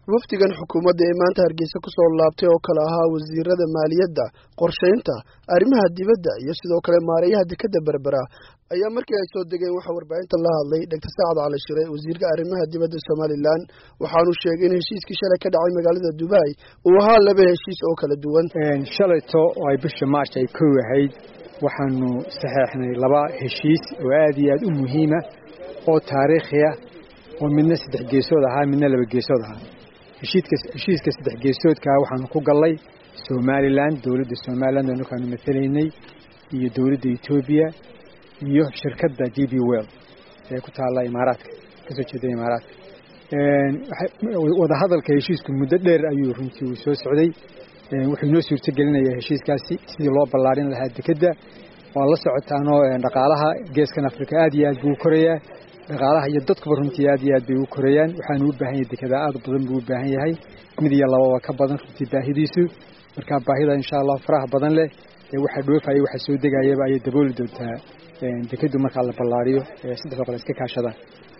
wafdigan xukuumadda ee maanta Hargeysa ku soo laabtay oo kala ahaa wasiirada maaliyadda, qorsheynta, arrimaha dibadda iyo sidoo kale maareeyaha dekedda Berbera ayaa markii ay soo degeen waxa warbaahinta la hadlay Dr. Saad Cali Shire wasiirka arrimaha dibadda Somaliland waxaanu sheegay in heshiiskii shalay ka dhacay magaalada Dubai uu ahaa laba heshiis oo kala duwan. shalayto oo ay bisha March ay ku ahayd waxaanu saxeexnay laba heshiis oo aad iyo aad u muhiim ah oo taariikhi ah oo midna saddex geesood ahaa midna laba geesood ahaa. heshiiska saddex geesoodka waxaanu ku galay Somaliland, dawladda Somaliland oo kaanu matalaynay iyo dawladda Ethiopia iyo shirkadda DP World ee ku taala Imaaraadka kasoo jeeda Imaaraadka. wada hadalka heshiisku muddo dheer ayuu runtii soo socday. wuxuu noo suurtagelinayaa heshiiskaasi sidii loo ballaarin lahaa dekedda oo la socotaanoo dhaqaalaha geeskan Afrika aad iyo aad buu korayaa. dhaqaalaha iyo dadkuba runtii aad iyo aad bay u korayaan. waxaanu u baahan yahay dekeda aad badan buu u baahan yahay, mid iyo lababa ka badan runtii baahidiisu. marka baahida insha Allah faraha badan leh ee waxa dhoofay waxa soo degayaba ay dabooli doontaa dekeddu marka la ballaariyo saddex qol iska kaashadaan.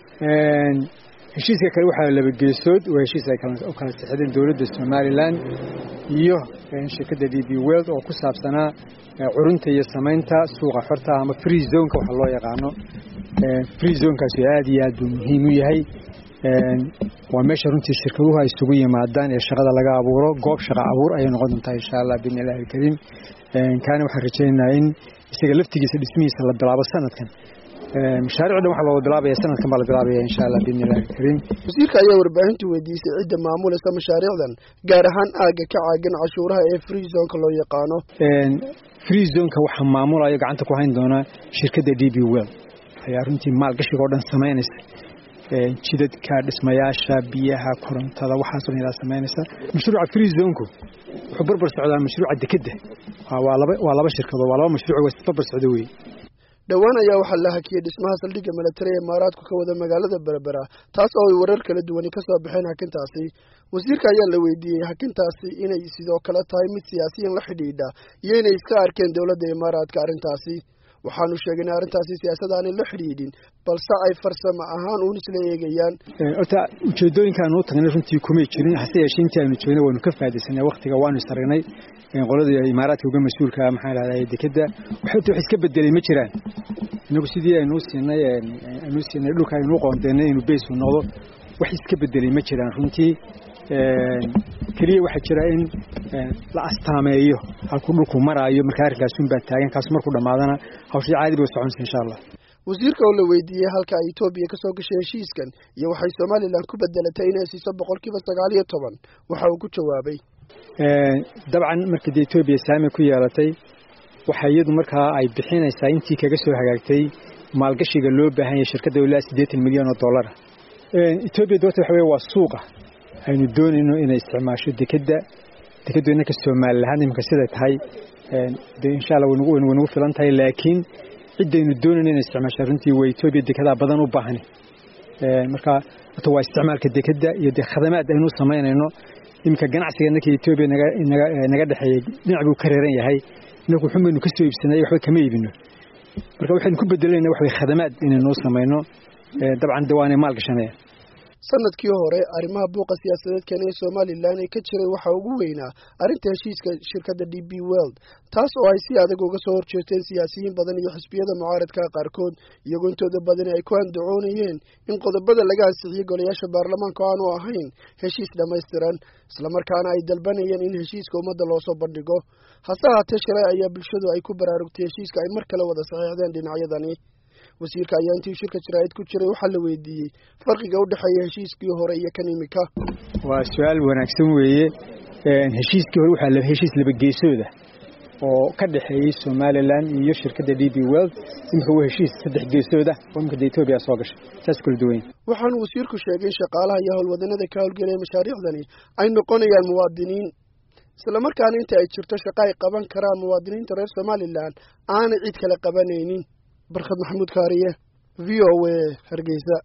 heshiiska kale waxa laba geesood oo heshiis ay kala saxdeen dawladda Somaliland iyo shirkadda DP World oo ku saabsanaa curunta iyo samaynta suuqa xorta ama free zone ka waxa loo yaqaano. free zone kaasi aad iyo aad muhiim u yahay. waa meesha runtii shirkaduhu ay isugu yimaadaan ee shaqada laga abuuro, goob shaqo abuur ay noqon doontaa insha Allah billahi kariim. kaana waxaan rajaynayaa in isaga laftigiisa dhismihiisa la bilaabo sanadkan. mashaariicda waxa loo bilaabay sanadkan baa la bilaabay insha Allah billahi kariim. wasiirka ayaa warbaahintu weydiisay cidda maamulaysa mashaariicdan gaar ahaan aaga ka caagan cashuuraha ee free zone ka loo yaqaano. free zone ka waxa maamulaya gacanta ku hayn doona shirkadda DP World ayaa runtii maalgashiga oo dhan sameynaysa. jidadka, dhismayaasha, biyaha, korontada waxaas oo ilaa sameynaysa. mashruuca free zone ku wuxuu barbar socdaa mashruuca dekedda. waa laba shirkadood, waa laba mashruuc oo barbar socda weey. dhawaan ayaa waxaa la hakiyay dhismaha saldhigga military ee Imaaraadku ka wada magaalada Berbera, taas oo ay warar kala duwan ka soo baxeen hakintaasi. wasiirka ayaa la weydiiyay hakintaasi inay sidoo kale tahay mid siyaasiyan la xidhiidha iyo inay iska arkeen dawladda Imaaraadka arrintaasi. waxaanu sheegay in arrintaasi siyaasadaan la xidhiidhin balse ay farsamo ahaan u isla eegayaan. ujeedooyinkan uu tagnay runtii kuma jirin, hase yeeshee intii aanu joognay waanu ka faa'iideysanay waqtiga waanu saraynay. qolada Imaaraadka uga mas'uulka maxaa la yiraahdaa dekedda wax iska bedelay ma jiraan. inagu sidii aynu siinay dhulka aynu qoondeynay inuu base u noqdo wax iska bedelay ma jiraan runtii. kaliya waxa jira in la astaameeyo halku dhulku maraayo marka arrinkaas un baa taagan, kaas markuu dhamaadana hawsha caadi bay soconaysaa insha Allah. wasiirka oo la weydiiyay halka ay Ethiopia ka soo gashay heshiiskan iyo waxay Somaliland ku bedelatay inay siiso 9% waxa uu ku jawaabay dabcan markii Ethiopia saami ku yeelatay waxa iyadu markaa ay bixinaysaa intii kaga soo hagaagtay maalgashiga loo baahan yahay shirkadda ilaa $80 milyan. Ethiopia waxa weeye waa suuqa aynu doonayno inay isticmaasho dekedda ka Somaliland imka sida tahay insha Allah wuu filan tahay, laakiin cidaynu doonayno inay isticmaasho runtii way Ethiopia dekada badan u baahan. marka waa isticmaalka dekedda iyo khadamaad aynu sameynayno. imka ganacsiga Ethiopia naga dhaxeeyay dhinac buu ka reeran yahay. inagu xumaynu ka soo iibsanay waxba kama iibino. marka waxaan ku bedelaynaa wax khadamaad inaynu sameyno. dabcan dawaanay maal gashanaya. sanadkii hore arrimaha buuqa siyaasadeed keenay Somaliland ee ka jiray waxa ugu weynaa arrinta heshiiska shirkadda DP World, taas oo ay si adag uga soo horjeesteen siyaasiyiin badan iyo xisbiyada mucaaradka qaarkood, iyagoo intooda badan ay ku andacoonayeen in qodobada laga ansixiyay golayaasha baarlamaanka aanu ahayn heshiis dhammaystiran, isla markaana ay dalbanayeen in heshiiska ummadda loo soo bandhigo. hase ahaatee shalay ayaa bulshadu ay ku baraarugtay heshiiska ay mar kale wada saxiixdeen dhinacyadani. wasiirka ayaa intii shirka jiraayid ku jiray waxa la weydiiyay farqiga u dhaxeeya heshiiskii hore iyo kan imika. waa su'aal wanaagsan weeye. heshiiskii hore waxa la heshiis laba geesood ah oo ka dhaxeeyay Somaliland iyo shirkadda DP World. imka waa heshiis saddex geesood ah oo imka Ethiopia soo gashay. taas kala duwan. waxaanu wasiirku sheegay in shaqaalaha iyo howlwadanada ka howlgalaya mashaariicdani ay noqonayaan muwaadiniin, isla markaana inta ay jirto shaqo ay qaban karaan muwaadiniinta reer Somaliland aanay cid kale qabanaynin. barkad maxamuud kaariye VOA Hargeysa.